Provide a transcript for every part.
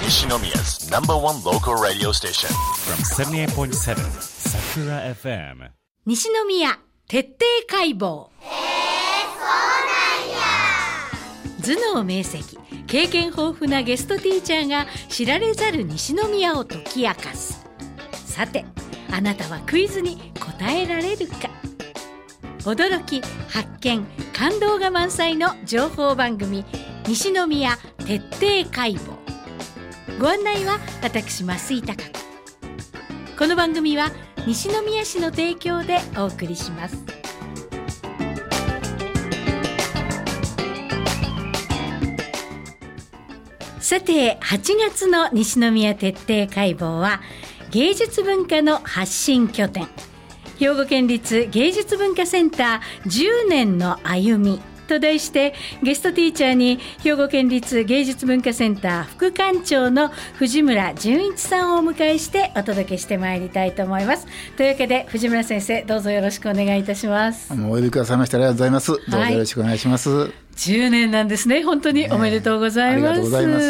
Nishinomiya's #1 local radio station from 78.7 Sakura FM 西宮徹底解剖。頭脳明晰、経験豊富なゲストティーチャーが知られざる西宮を解き明かす。さて、あなたはクイズに答えられるか。驚き、発見、感動が満載の情報番組、西宮徹底解剖。ご案内は私増井貴子。この番組は西宮市の提供でお送りします。さて、8月の西宮徹底解剖は芸術文化の発信拠点、兵庫県立芸術文化センター10年の歩みと題して、ゲストティーチャーに兵庫県立芸術文化センター副館長の藤村純一さんをお迎えしてお届けしてまいりたいと思います。というわけで藤村先生、どうぞよろしくお願いいたします。 お呼びくださいましてありがとうございます。どうぞよろしくお願いします。 10年なんですね。本当におめでとうございます。 ありがとうございます。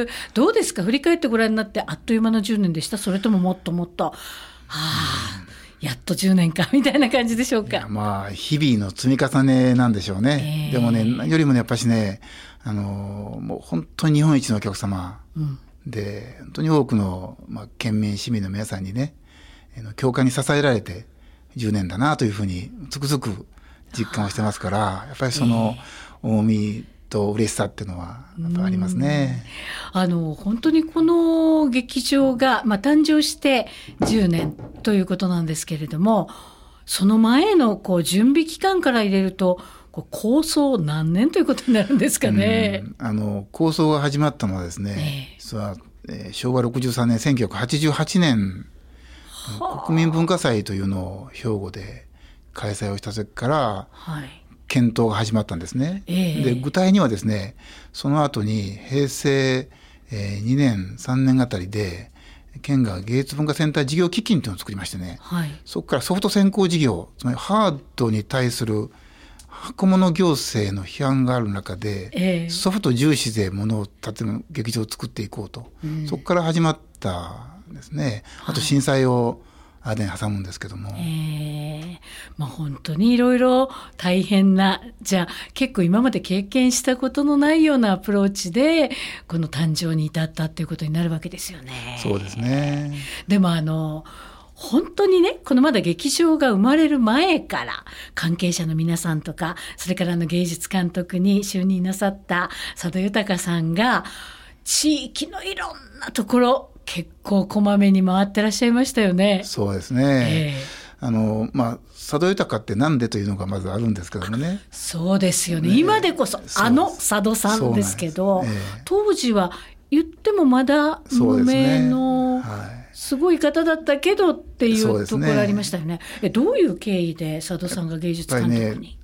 どうですか、振り返ってご覧になって。あっという間の10年でした？それとももっともっとやっと10年かみたいな感じでしょうか。 日々の積み重ねなんでしょうね。でもね、何よりもね、やっぱしね、もう本当に日本一のお客様、で本当に多くの、県民市民の皆さんにね、共感に支えられて10年だなというふうにつくづく実感をしてますから、やっぱりその重みと嬉しさっていうのはやっぱありますね。 本当にこの劇場が、誕生して10年ということなんですけれども、その前の準備期間から入れると構想何年ということになるんですかね。 構想が始まったのはですね、昭和63年1988年国民文化祭というのを兵庫で開催をした時から、検討が始まったんですね。で、具体にはですね、その後に平成2年3年あたりで県が芸術文化センター事業基金というのを作りましてね、そこからソフト先行事業、つまりハードに対する箱物行政の批判がある中で、ソフト重視で物を建てる劇場を作っていこうと、そこから始まったんですね。あと震災を間に挟むんですけども、 本当にいろいろ大変な、じゃあ結構今まで経験したことのないようなアプローチでこの誕生に至ったっていうことになるわけですよね。 そうですね。 でも本当にね、このまだ劇場が生まれる前から関係者の皆さんとか、それから芸術監督に就任なさった佐渡豊さんが地域のいろんなところ結構こまめに回ってらっしゃいましたよね。 そうですね。佐渡豊ってなんでというのがまずあるんですけどもね。 そうですよね。今でこそ佐渡さんですけど、当時は言ってもまだ無名のすごい方だったけどっていうところありましたよね。どういう経緯で佐渡さんが芸術監督に？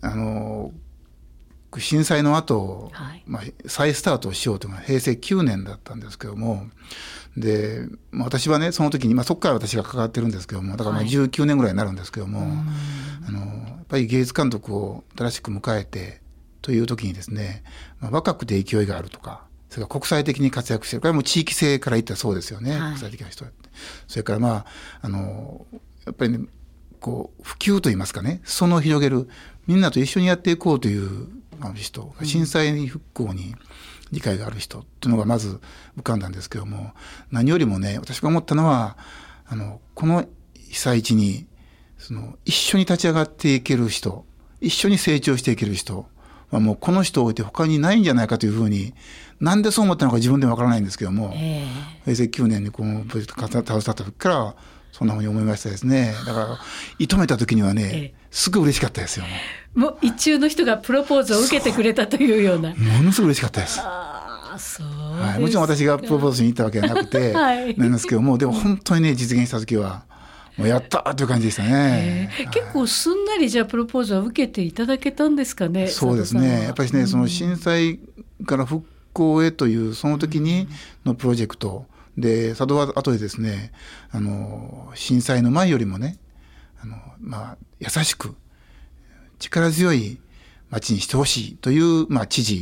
震災の後、再スタートをしようというのが平成9年だったんですけども、で、私はねその時に、そこから私が関わってるんですけども、だから19年ぐらいになるんですけども、やっぱり芸術監督を新しく迎えてという時にですね、若くて勢いがあるとか、それから国際的に活躍している、これはもう地域性から言ったらそうですよね、国際的な人だって。それからやっぱりね、普及といいますかね、裾野を広げる、みんなと一緒にやっていこうという人、震災復興に理解がある人っていうのがまず浮かんだんですけども、何よりもね、私が思ったのはこの被災地に一緒に立ち上がっていける人、一緒に成長していける人はもうこの人を置いて他にないんじゃないかというふうに、なんでそう思ったのか自分でもわからないんですけども、平成9年にこのプロジェクト携わった時からそんなふうに思いましたですね。だから射止めた時にはね、すごい嬉しかったですよ。 もう一中の人がプロポーズを受けてくれたというような、 ものすごい嬉しかったです。 そうですか。 もちろん私がプロポーズしに行ったわけじゃなくて、なんですけども、でも本当にね、実現した時はもうやったーという感じでしたね。 結構すんなりじゃあプロポーズは受けていただけたんですかね。 そうですね。やっぱりね、その震災から復興へというその時にのプロジェクトで、佐渡は後でですね、震災の前よりもね、優しく力強い町にしてほしいという、知事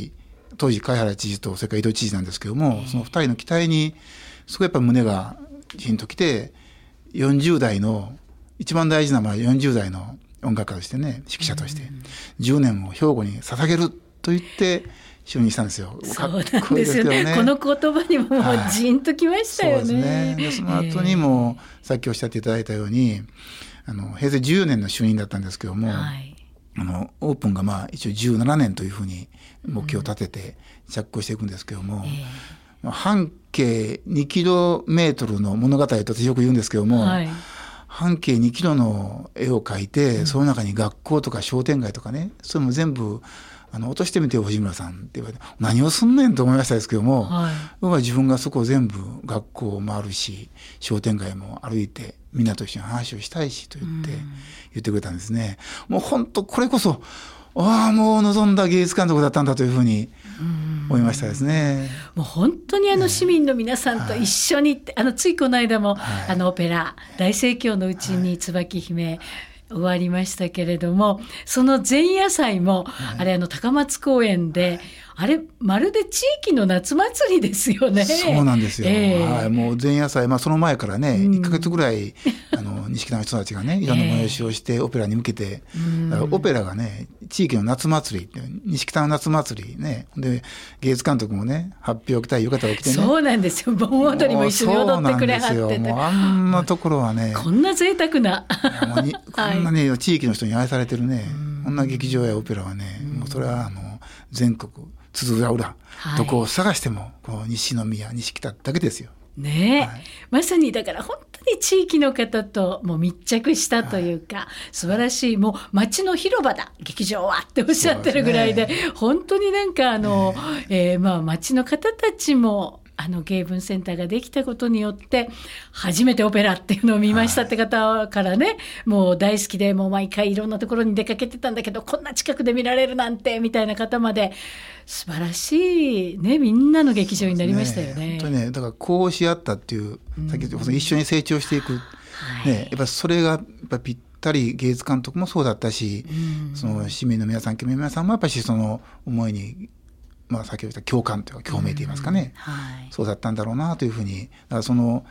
当時貝原知事とそれから井戸知事なんですけども、その2人の期待にすごいやっぱ胸がジンときて、40代の一番大事な40代の音楽家としてね、指揮者として10年を兵庫に捧げると言って就任したんですよ。 そうなんですよね。この言葉にももうジンときましたよね。 そうですね。でその後にもさっきおっしゃっていただいたように、平成14年の就任だったんですけども、オープンが一応17年というふうに目標を立てて着工していくんですけども、半径2キロメートルの物語と私よく言うんですけども、半径2キロの絵を描いて、その中に学校とか商店街とかね、それも全部落としてみてよ藤村さんって言われて、何をすんねんと思いましたですけども、僕は自分がそこを全部学校を回るし、商店街も歩いてみんなと一緒に話をしたいしと言ってくれたんですね。もう本当これこそもう望んだ芸術監督だったんだというふうに思いましたですね。 もう本当に市民の皆さんと一緒に、ついこの間も、オペラ大盛況のうちに椿姫、終わりましたけれども、その前夜祭も、あれ高松公園で、あれまるで地域の夏祭りですよね。 そうなんですよ、もう前夜祭、その前からね、1ヶ月ぐらい錦田の人たちがねいろんな催しをしてオペラに向けて、オペラがね地域の夏祭りって錦田の夏祭りね、で芸術監督もね発表を着たい浴衣を着てね、 そうなんですよ、盆踊りも一緒に踊ってくれはってて、 もうあんなところはねこんな贅沢なこんなね地域の人に愛されてるね、こんな劇場やオペラはね、もうそれは全国津々浦々、どこを探してもこの西宮錦田だけですよね。まさにだから本当に地域の方ともう密着したというか、素晴らしい、もう街の広場だ劇場はっておっしゃってるぐらいで、本当になんか街の方たちも芸文センターができたことによって初めてオペラっていうのを見ましたって方からね、もう大好きでもう毎回いろんなところに出かけてたんだけどこんな近くで見られるなんてみたいな方まで、素晴らしいね、みんなの劇場になりましたよね。 本当にね、だからこうし合ったっていう、さっき一緒に成長していく、やっぱそれがやっぱぴったり芸術監督もそうだったし、その市民の皆さん、県民の皆さんもやっぱりその思いに先ほど言った共感というか共鳴といいますかね、そうだったんだろうなというふうに。だから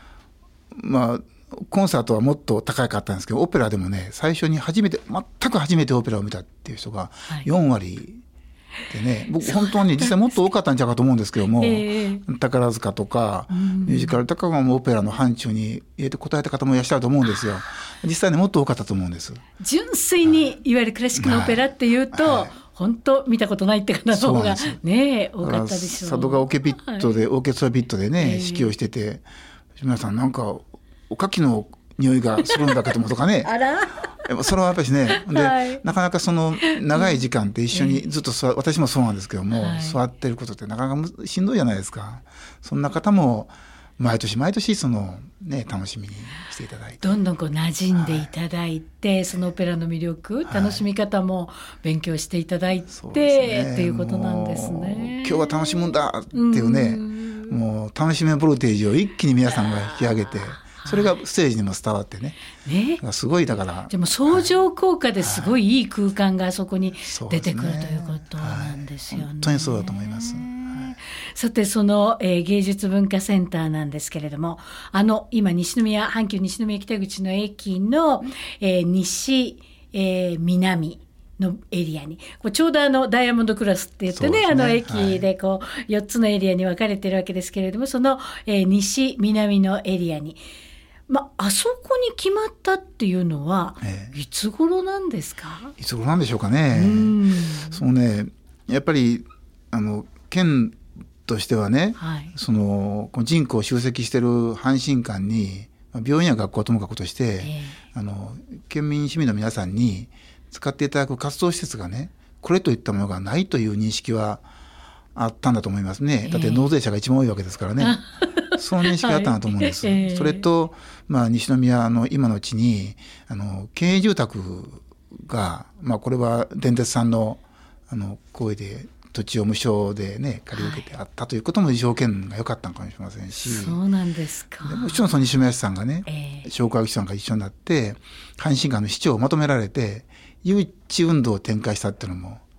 コンサートはもっと高かったんですけど、オペラでもね最初に全く初めてオペラを見たっていう人が4割でね、僕本当に実際もっと多かったんちゃうかと思うんですけども、宝塚とかミュージカルとかもオペラの範疇に入れて答えた方もいらっしゃると思うんですよ。実際ねもっと多かったと思うんです。 純粋にいわゆるクラシックのオペラっていうと、本当見たことないって方の方がね多かったでしょう。 佐渡がオーケストラピットでね指揮をしてて、皆さんなんかおかきの匂いがするんだけどもとかねそれはやっぱりね、でなかなかその長い時間って一緒にずっと私もそうなんですけども、座ってることってなかなかしんどいじゃないですか。そんな方も毎年楽しみにしていただいて、 どんどん馴染んでいただいて、そのオペラの魅力、楽しみ方も勉強していただいて、っていうことなんですね。 今日は楽しむんだっていうね、もう楽しみのボルテージを一気に皆さんが引き上げて、それがステージにも伝わってね、すごいだからでも相乗効果ですごいいい空間がそこに出てくるということなんですよね。 本当にそうだと思います。 さてその、芸術文化センターなんですけれども、今阪急西宮北口の駅の、西、南のエリアにちょうどダイヤモンドクロスって言ってね、駅で4つのエリアに分かれてるわけですけれども、その、西南のエリアに、あそこに決まったっていうのは、いつ頃なんですか？ いつ頃なんでしょうかね。そうね、やっぱり県としてはね、その人口を集積している阪神間に、病院や学校はともかくとして、県民市民の皆さんに使っていただく活動施設がね、これといったものがないという認識はあったんだと思いますね。だって納税者が一番多いわけですからね。その認識があったんだと思うんです。それと、西宮の今のうちに県営住宅が、これは電鉄さんの行為で土地を無償でね借り受けてあったということも条件が良かったのかもしれませんし、 そうなんですか。 もちろんその西宮市さんがね、商工会議所さんが一緒になって阪神間の市長をまとめられて誘致運動を展開したっていうのも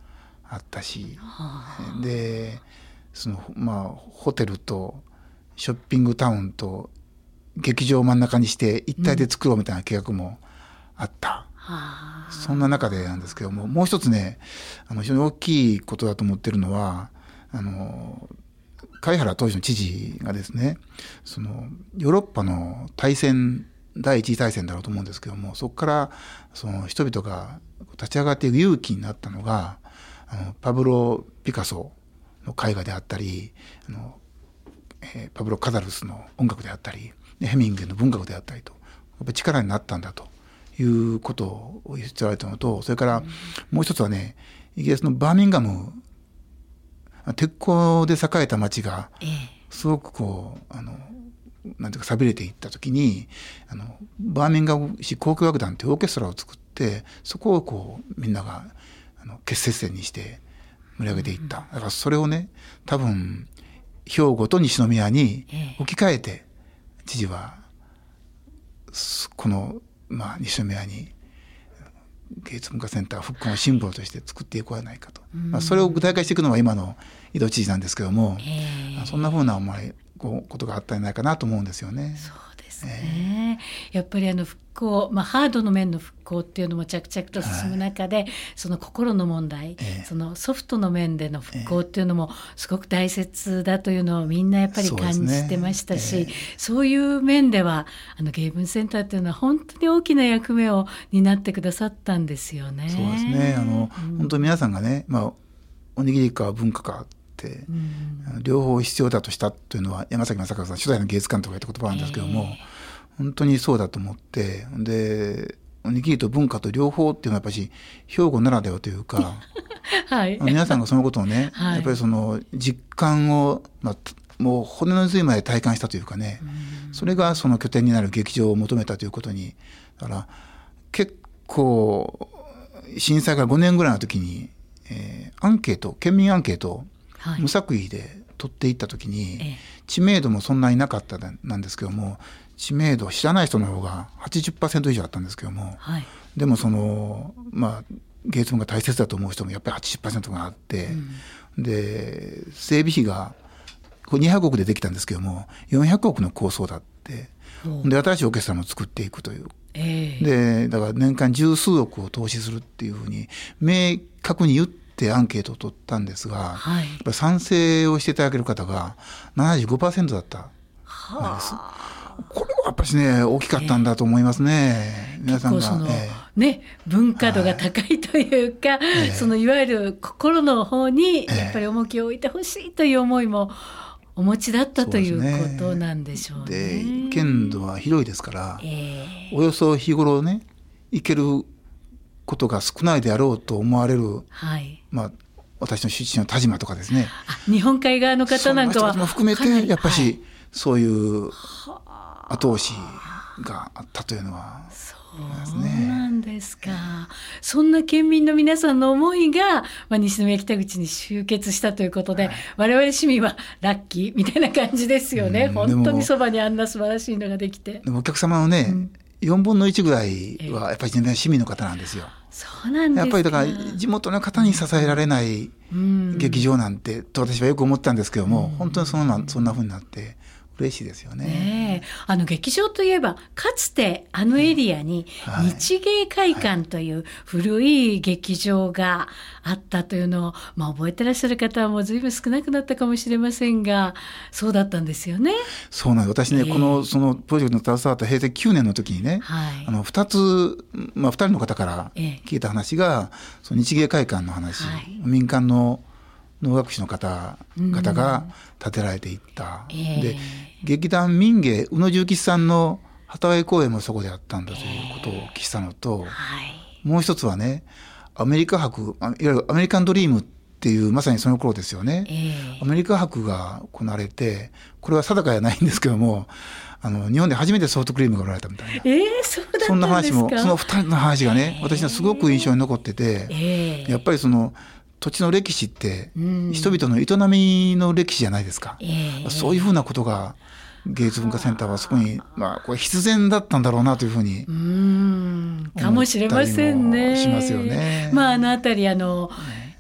あったし、でそのホテルとショッピングタウンと劇場を真ん中にして一体で作ろうみたいな計画もあった、そんな中でなんですけども、もう一つね非常に大きいことだと思ってるのは貝原当時の知事がですね、そのヨーロッパの大戦第一次大戦だろうと思うんですけども、そこからその人々が立ち上がっていく勇気になったのがパブロ・ピカソの絵画であったりパブロ・カザルスの音楽であったりヘミングウェイの文学であったりとやっぱり力になったんだということを言っておられたのと、それからもう一つはね、イギリスのバーミンガム鉄鋼で栄えた町がすごくこうなんていうか寂れていった時にバーミンガム市交響楽団というオーケストラを作って、そこをこうみんなが結節点にして盛り上げていった。だからそれをね多分兵庫と西宮に置き換えて知事はこの西宮に芸術文化センター復興のシンボルとして作っていこうじゃないかと、それを具体化していくのは今の井戸知事なんですけども、そんなふうなことがあったんじゃないかなと思うんですよね。 そうですね、やっぱり復興、ハードの面の復興っていうのも着々と進む中で、その心の問題、そのソフトの面での復興っていうのもすごく大切だというのをみんなやっぱり感じてましたし、そういう面では芸文センターっていうのは本当に大きな役目を担ってくださったんですよね。 そうですね、本当に皆さんがね、おにぎりか文化か両方必要だとしたというのは山崎正和さん初代の芸術監督が言った言葉なんですけども、本当にそうだと思って、でおにぎりと文化と両方っていうのはやっぱり兵庫ならではというか、皆さんがそのことをね、やっぱりその実感を、もう骨の髄まで体感したというかね、それがその拠点になる劇場を求めたということに、だから結構震災から5年ぐらいの時に、アンケート、県民アンケートを無作為で取っていった時に、知名度もそんなになかったなんですけども、知名度知らない人の方が 80% 以上あったんですけども、でもその芸術文化大切だと思う人もやっぱり 80% があって、で整備費が200億でできたんですけども400億の構想だって、で新しいオーケストラも作っていくという、でだから年間十数億を投資するっていうふうに明確に言ってアンケートを取ったんですが、やっぱり賛成をしていただける方が 75% だったんです。これはやっぱりね大きかったんだと思いますね。皆さんが文化度が高いというか、そのいわゆる心の方にやっぱり重きを置いてほしいという思いもお持ちだったということなんでしょうね。 で県土は広いですから、およそ日頃ね行けることが少ないであろうと思われる、私の出身の田島とかですね、 日本海側の方なんかはそんな人たちも含めてやっぱり、そういう後押しがあったというのは、 そうなんですか。そんな県民の皆さんの思いが、西宮北口に集結したということで、我々市民はラッキーみたいな感じですよね。本当にそばにあんな素晴らしいのができて。 でもお客様のね、4分の1ぐらいはやっぱり市民の方なんですよ。 そうなんですか。 やっぱりだから地元の方に支えられない劇場なんてと私はよく思ったんですけども、本当にそんな風になって嬉しいですよね。 劇場といえばかつてエリアに日芸会館という古い劇場があったというのを、覚えてらっしゃる方はもう随分少なくなったかもしれませんが、そうだったんですよね。 そうなんです。私ね、そのプロジェクトに携わった平成9年の時にね、2人の方から聞いた話が、その日芸会館の話、民間の能楽師の方々が建てられていった、で劇団民芸宇野重吉さんの旗揚げ公演もそこであったんだということをお聞きしたのと、もう一つはね、アメリカ博、いわゆるアメリカンドリームっていうまさにその頃ですよね、アメリカ博が行われて、これは定かじゃないんですけども、日本で初めてソフトクリームが売られたみたいな、そんな話も、その2人の話がね、私はすごく印象に残ってて、やっぱりその土地の歴史って人々の営みの歴史じゃないですか、そういうふうなことが芸術文化センターはそこに、これ必然だったんだろうなというふうにかもしれませんね。 しますよね。 あの辺り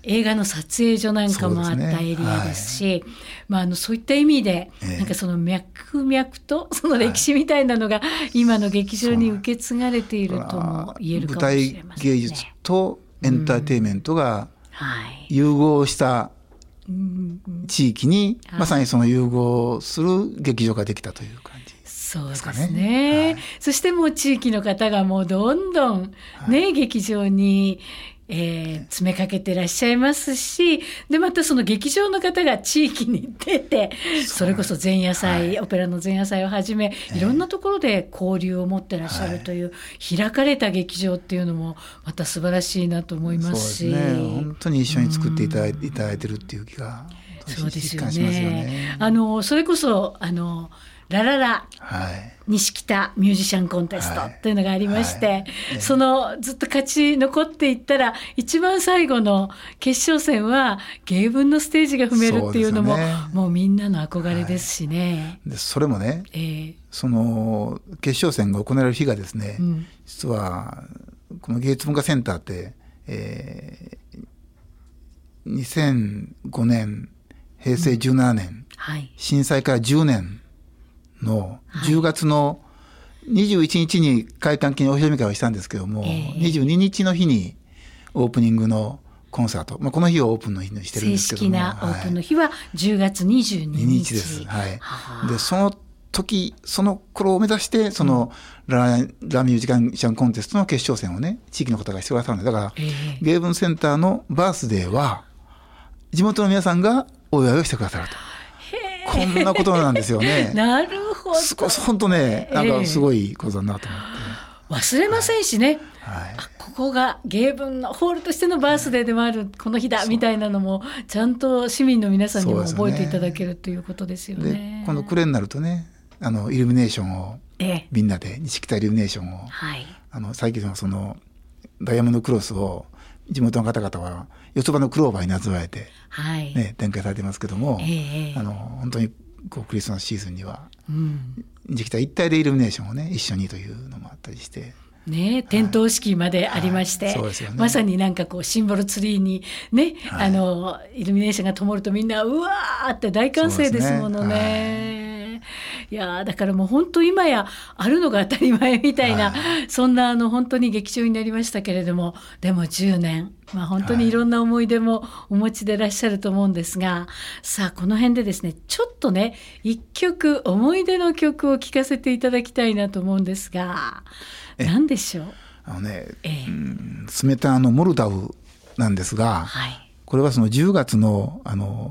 映画の撮影所なんかもあったエリアですし、そういった意味で、なんかその脈々とその歴史みたいなのが今の劇場に受け継がれているとも言えるかもしれませんね。 舞台芸術とエンターテインメントが融合した地域に、まさにその融合する劇場ができたという感じですかね。 そうですね。そしてもう地域の方がもうどんどんね、劇場に詰めかけてらっしゃいますし、でまたその劇場の方が地域に出て、それこそ前夜祭、オペラの前夜祭をはじめ、いろんなところで交流を持ってらっしゃるという、開かれた劇場っていうのもまた素晴らしいなと思いますし、 そうですね、本当に一緒に作っていただいてるっていう気がそうですよ実感しますよね。 それこそラララ、西北ミュージシャンコンテストというのがありまして、そのずっと勝ち残っていったら一番最後の決勝戦は芸文のステージが踏めるっていうのも、もうみんなの憧れですしね。 でそれもね、その決勝戦が行われる日がですね、実はこの芸術文化センターって、2005年平成17年、震災から10年の10月の21日に開館記念お披露目会をしたんですけども、22日の日にオープニングのコンサート、この日をオープンの日にしてるんですけども、 正式なオープンの日は10月22日です。でその時その頃を目指してそのラミュージカルシャンコンテストの決勝戦をね、地域の方がしてくださるんで、だから芸文センターのバースデーは地元の皆さんがお祝いをしてくださると。こんなことなんですよね。 なるほど。 本当ね、なんかすごいことだなと思って。 忘れませんしね。ここが芸文のホールとしてのバースデーでもあるこの日だみたいなのもちゃんと市民の皆さんにも覚えていただけるということですよね。 で今度暮れになるとね、イルミネーションを、みんなで西北イルミネーションを、最近のそのダイヤモンドクロスを地元の方々は四つ葉のクローバーになぞらえて、展開されてますけども、本当にこうクリスマスシーズンには、西北一体でイルミネーションをね一緒にというのもあったりして。 点灯式までありまして、まさになんかこうシンボルツリーにね、イルミネーションが灯るとみんなうわーって大歓声ですものね。いやだからもう本当今やあるのが当たり前みたいな、そんな本当に劇場になりましたけれども、でも10年、本当にいろんな思い出もお持ちでいらっしゃると思うんですが、さあこの辺でですね、ちょっとね一曲思い出の曲を聴かせていただきたいなと思うんですが、何でしょう。スメタのモルダウなんですが、これはその10月の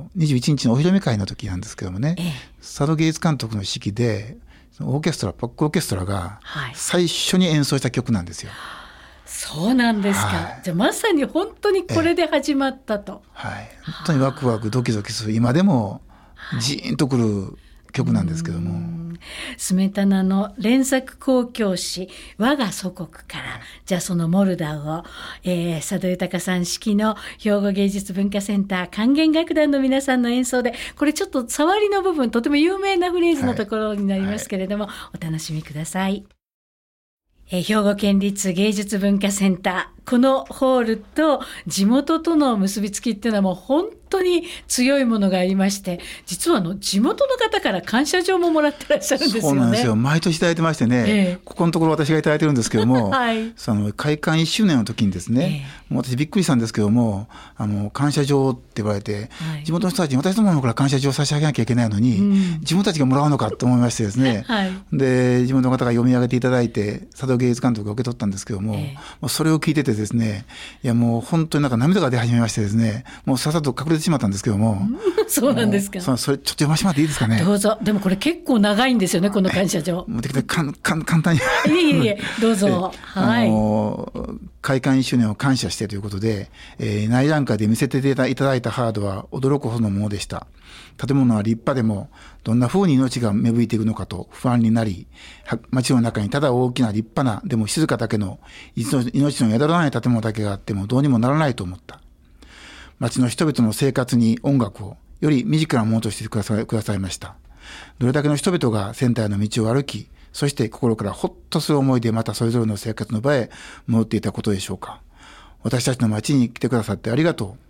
21日のお披露目会の時なんですけどもね、佐渡芸術監督の指揮でパックオーケストラが最初に演奏した曲なんですよ。 そうなんですか。じゃあまさに本当にこれで始まったと。 本当にワクワクドキドキする、今でもジーンとくる曲なんですけども、 スメタナの連作交響詩我が祖国から、じゃあそのモルダウを、佐渡豊さん指揮の兵庫芸術文化センター管弦楽団の皆さんの演奏で、これちょっと触りの部分とても有名なフレーズのところになりますけれども、お楽しみください。兵庫県立芸術文化センター、このホールと地元との結びつきっていうのはもう本当に強いものがありまして、実は地元の方から感謝状ももらってらっしゃるんですよね。 そうなんですよ。毎年いただいてましてね、ここのところ私がいただいてるんですけども、その開館1周年の時にですね、もう私びっくりしたんですけども、感謝状って言われて、地元の人たちに私どもの方から感謝状を差し上げなきゃいけないのに、自分たちがもらうのかと思いましてですね、で地元の方が読み上げていただいて佐渡芸術監督が受け取ったんですけども、それを聞いててですね、いやもう本当になんか涙が出始めましてですね、もうさっさと隠れてしまったんですけども、 そうなんですか。 それちょっと読ませてもらっていいですかね。 どうぞ。でもこれ結構長いんですよね、この感謝状。 もうできて簡単にどうぞ。 開館1周年を感謝してということで、内覧会で見せていただいたハードは驚くほどのものでした。建物は立派でもどんな風に命が芽吹いていくのかと不安になり、街の中にただ大きな立派なでも静かだけの命の宿らない建物だけがあってもどうにもならないと思った。街の人々の生活に音楽をより身近なものとしてくださいました。どれだけの人々がセンターの道を歩き、そして心からほっとする思いでまたそれぞれの生活の場へ戻っていたことでしょうか。私たちの街に来てくださってありがとう。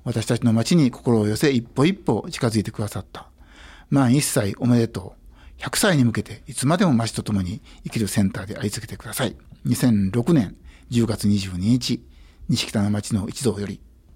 私たちの町に心を寄せ一歩一歩近づいてくださった。満1歳おめでとう。100歳に向けていつまでも町と共に生きるセンターであり続けてください。2006年10月22日、西北の町の一同より。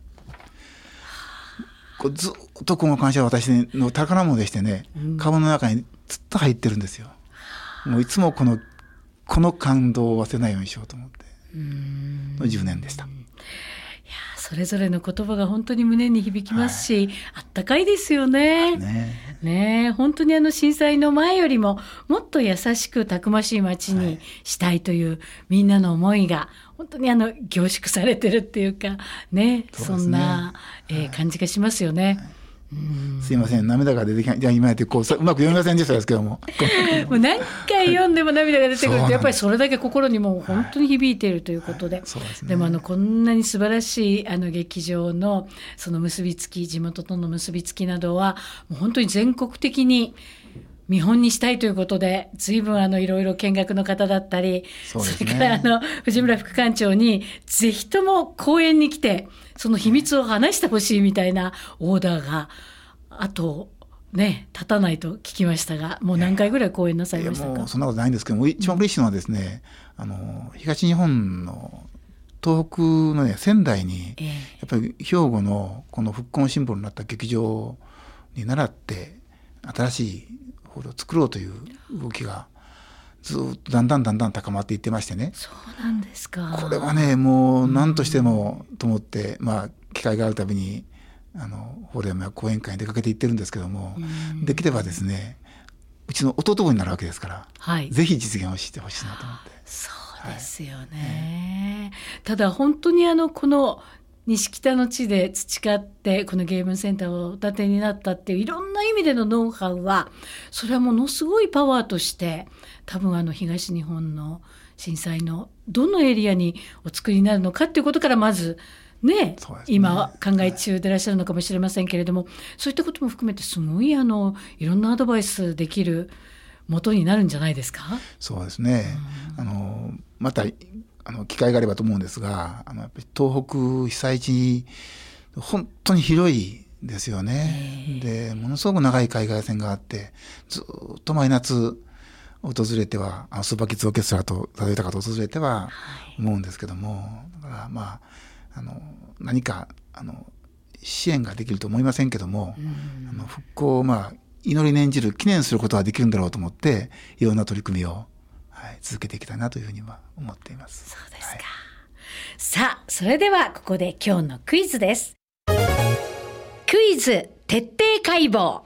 ずっとこの感謝は私の宝物でしてね、カバンの中にずっと入ってるんですよ。もういつもこの感動を忘れないようにしようと思っての10年でした。 いやそれぞれの言葉が本当に胸に響きますし、あったかいですよね。ねえ、本当に震災の前よりももっと優しくたくましい街にしたいというみんなの思いが本当に凝縮されてるっていうかね、そんな、感じがしますよね。 すいません、涙が出てきて今やってうまく読みませんでしたですけどももう何回読んでも涙が出てくるとやっぱりそれだけ心にも本当に響いているということで、でもこんなに素晴らしい劇場のその結びつき、地元との結びつきなどはもう本当に全国的に見本にしたいということで、随分いろいろ見学の方だったり、それから藤村副館長にぜひとも講演に来てその秘密を話してほしいみたいなオーダーがあとね立たないと聞きましたが、もう何回ぐらい講演なさいましたか？ もうそんなことないんですけども、一番嬉しいのはですね、東日本の東北のね仙台に、やっぱり兵庫のこの復興のシンボルになった劇場に倣って新しいホールを作ろうという動きがずっとだんだん高まっていってましてね。 そうなんですか。 これはねもう何としてもと思って、機会があるたびにホールや講演会に出かけていってるんですけども、できればですねうちの弟分になるわけですから、ぜひ実現をしてほしいなと思って。 そうですよね。ただ本当にこの西北の地で培ってこのゲームセンターをお建てになったっていういろんな意味でのノウハウは、それはものすごいパワーとして多分東日本の震災のどのエリアにお作りになるのかっていうことからまずね、今考え中でいらっしゃるのかもしれませんけれども、そういったことも含めてすごいいろんなアドバイスできる元になるんじゃないですか？ そうですね、また機会があればと思うんですが、やっぱり東北被災地本当に広いですよね。でものすごく長い海岸線があってずっと毎夏訪れてはスーパーキッズオーケストラと佐渡豊と訪れては思うんですけども、だから何か支援ができると思いませんけども、復興を祈り念じる記念することはできるんだろうと思っていろんな取り組みを続けていきたいなというふうには思っています。 そうですか。さあそれではここで今日のクイズです。クイズ徹底解剖。そうなんや。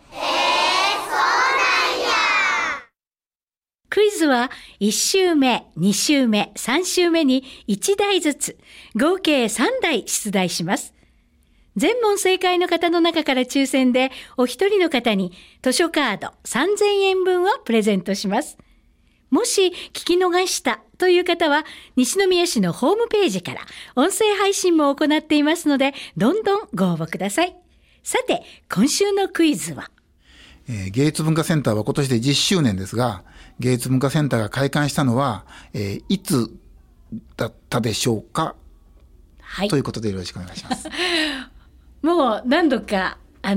クイズは1週目、2週目、3週目に1題ずつ合計3題出題します。全問正解の方の中から抽選でお一人の方に図書カード3000円分をプレゼントします。もし聞き逃したという方は西宮市のホームページから音声配信も行っていますので、どんどんご応募ください。さて今週のクイズは、 芸術文化センターは今年で10周年ですが、芸術文化センターが開館したのは、いつだったでしょうか、ということでよろしくお願いしますもう何度か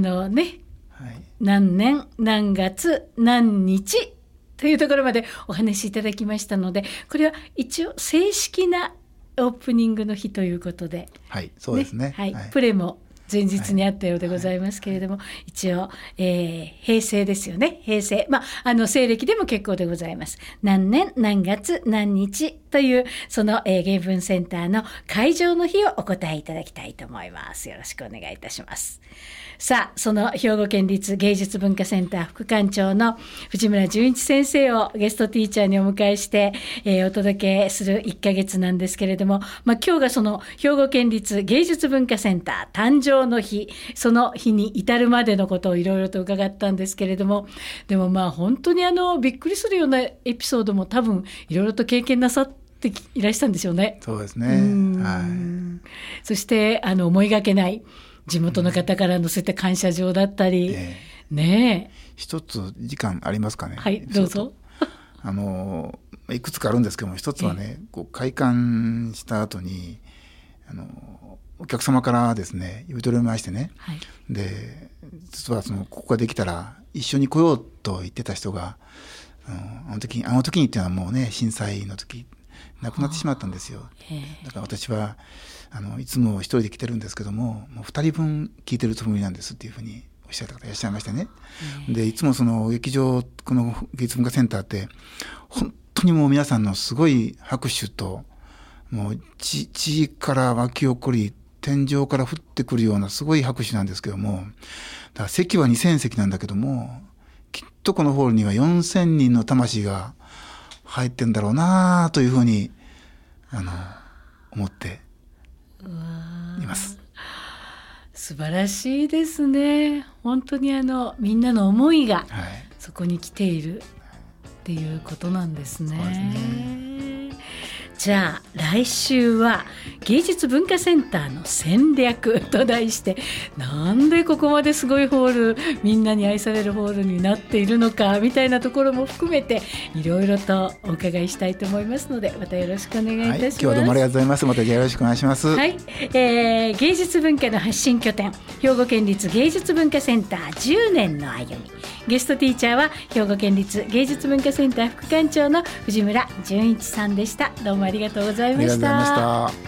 何年何月何日というところまでお話しいただきましたので、これは一応正式なオープニングの日ということで、 そうですね、 プレも前日にあったようでございますけれども、一応、平成ですよね。平成、西暦でも結構でございます。何年何月何日というその、芸文センターの会場の日をお答えいただきたいと思います。よろしくお願いいたします。さあその兵庫県立芸術文化センター副館長の藤村淳一先生をゲストティーチャーにお迎えして、お届けする1ヶ月なんですけれども、今日がその兵庫県立芸術文化センター誕生の日、その日に至るまでのことをいろいろと伺ったんですけれども、でも本当にびっくりするようなエピソードも多分いろいろと経験なさっていらしたんでしょうね。 そうですね、 そして思いがけない地元の方からのそういった感謝状だったり、 一つ時間ありますかね。 どうぞいくつかあるんですけども、一つはね、開館した後にお客様からですね呼び取りましてね、 はい、 で実はここができたら一緒に来ようと言ってた人が、あの時にっていうのはもうね震災の時亡くなってしまったんですよ。だから私はいつも一人で来てるんですけども、もう2人分聞いてるつもりなんですっていうふうにおっしゃった方いらっしゃいましてね。でいつも劇場この芸術文化センターって本当にもう皆さんのすごい拍手ともう地から湧き起こり天井から降ってくるようなすごい拍手なんですけども、だから席は2000席なんだけどもきっとこのホールには4000人の魂が入ってんだろうなというふうに思っています。 素晴らしいですね。本当にみんなの思いがそこに来ているっていうことなんですね。 そうですね。 じゃあ来週は芸術文化センターの戦略と題して、なんでここまですごいホール、みんなに愛されるホールになっているのかみたいなところも含めていろいろとお伺いしたいと思いますので、またよろしくお願いいたします。 今日はどうもありがとうございます。またよろしくお願いします。 はい、芸術文化の発信拠点、兵庫県立芸術文化センター10年の歩み。ゲストティーチャーは兵庫県立芸術文化センター副館長の藤村純一さんでした。どうもありがとうございました。 ありがとうございました。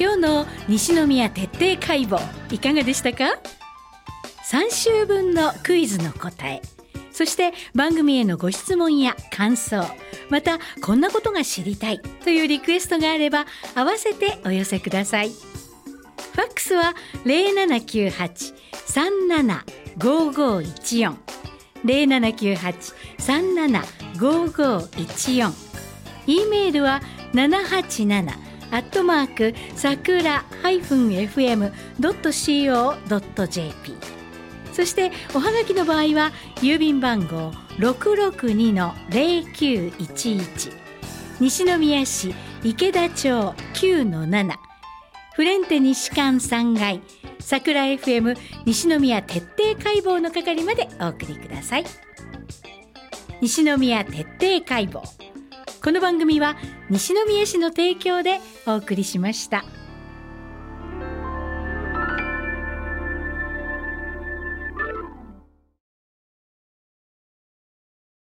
今日の西宮徹底解剖いかがでしたか。3週分のクイズの答え、そして番組へのご質問や感想、またこんなことが知りたいというリクエストがあれば合わせてお寄せください。ファックスは 0798-375514 0798-375514、 E メールは787-sakura-fm.co.jp。 そしておはがきの場合は郵便番号 662-0911 西宮市池田町 9-7 フレンテ西館3階桜 FM 西宮徹底解剖の係までお送りください。西宮徹底解剖、この番組は西宮市の提供でお送りしました。